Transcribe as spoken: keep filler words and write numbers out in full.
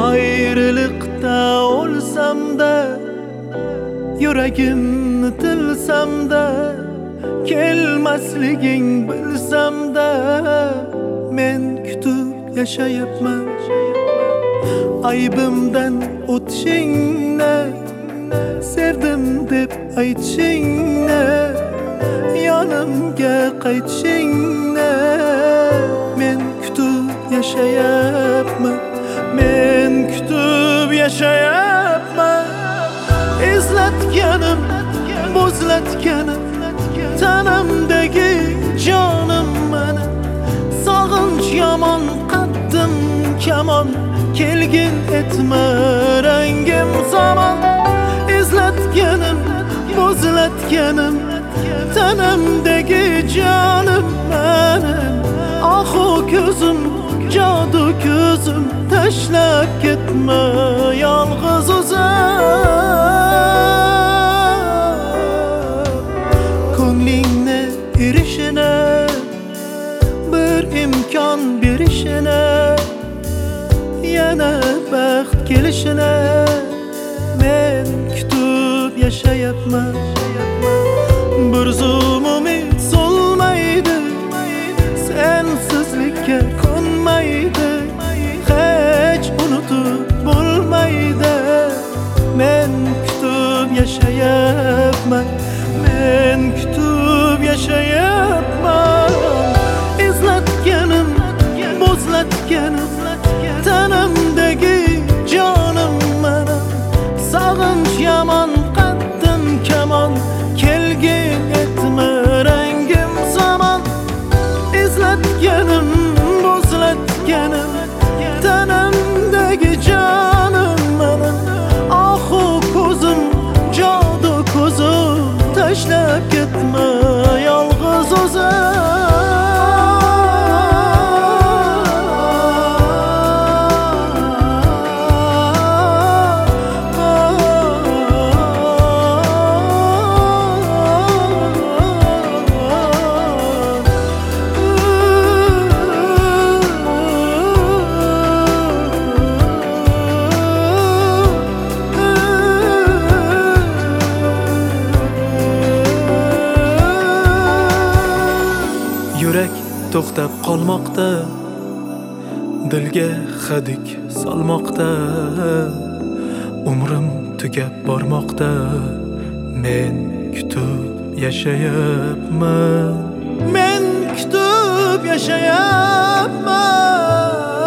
Ayrılıkta olsam da, yuragimni tilsam da, kelmasliging bilsam da, men kutib yashayapman. Aybimdan o'tishingni, sevdim deb aytishingni, yonimga qaytishingni, men kutib yashayapman. Men kutib yashayapman. Izlatganim, bo'zlatganim, tanamdagi jonim meni. Sog'inch yomon, qaddim kamon, kelgin etma rangim zamon. Izlatganim, bo'zlatganim, tanamdagi jonim meni. Ohu ko'zim, jodu ko'zim, tashlab ketma yolg'iz o'zim. Ko'nglingni erishini, bir imkon berishini, yana baxt kelishini, men kutib yashayapman. Bir zum umid so'lmaydi, sensizlikka ko'nmaydi, hech unutib bo'lmaydi. Men kutib yashayapman. Men kutib yashayapman. Izlatganim, bo'zlatganim, tanamdagi jonim meni. Sog'inch yomon, qaddim kamon, kelgin etma rangim zamon. Izlatganim, bo'zlatganim, tanamdagi jonim meni. Ohu ko'zim, jodu ko'zim, tashlab ketma yolg'iz o'zim. Yurak to'xtab qolmoqda, dilga hadik solmoqda, umrim tugab bormoqda. Men kutib yashayapman. Men kutib yashayapman.